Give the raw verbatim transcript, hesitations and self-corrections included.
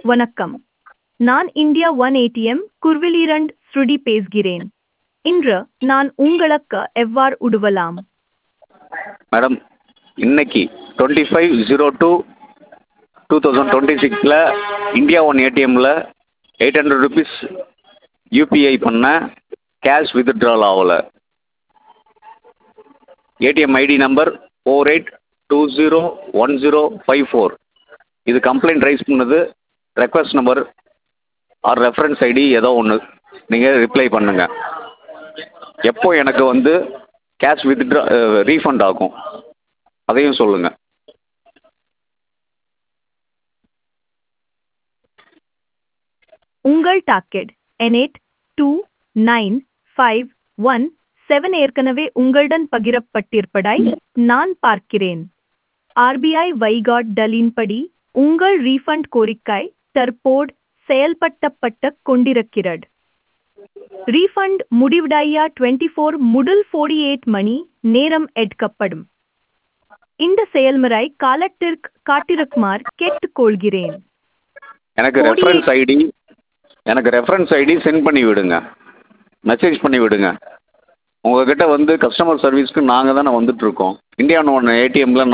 வணக்கம். நான் India one ATM குர்விலிரண்ட் ஸ்ருடி பேசுகிறேன். இன்று நான் உங்களுக்கு எவ்வாறு உதவலாம்? மேடம், இன்னைக்கு twenty five zero two two thousand twenty சிக்ஸில் இந்தியா ஒன் ஏடிஎம்மில் எயிட் ஹண்ட்ரட் ருபீஸ் யூபிஐ பண்ண கேஷ் வித்ட்ரால் ஆகலை. ATM ID number four eight two zero one zero five four. இது கம்ப்ளைண்ட் ரைஸ் பண்ணது. Request number or reference ID ஏதோ ஒன்று நீங்கள் reply பண்ணுங்கள். எப்போ எனக்கு வந்து கேஷ் வித்ட்ரா ரீஃபண்ட் ஆகும் அதையும் சொல்லுங்கள். உங்கள் docket eight two nine five one seven ஏற்கனவே உங்களுடன் பகிரப்பட்டிருப்பதை நான் பார்க்கிறேன். ஆர்பிஐ வழிகாட்டுதலின்படி உங்கள் ரீஃபண்ட் கோரிக்கை தற்போது செயல்படுத்தப்பட்டு கொண்டிருக்கிறது. ரீஃபண்ட் முடிவடைய டுவெண்ட்டி ஃபோர் முதல் ஃபோர்ட்டி எயிட் மணி நேரம் எடுக்கப்படும். இந்த செயல்முறை காலத்திற்கு காத்திருக்குமாறு கேட்டுக்கொள்கிறேன். எனக்கு ரெஃபரன்ஸ் ஐடி எனக்கு ரெஃபரன்ஸ் ஐடி சென்ட் பண்ணி விடுங்க, மெசேஜ் பண்ணி விடுங்க. உங்கள்கிட்ட வந்து கஸ்டமர் சர்வீஸ்க்கு நாங்கள் தானே வந்துட்டுருக்கோம். இந்தியா ஒன் ஏடிஎம்மில்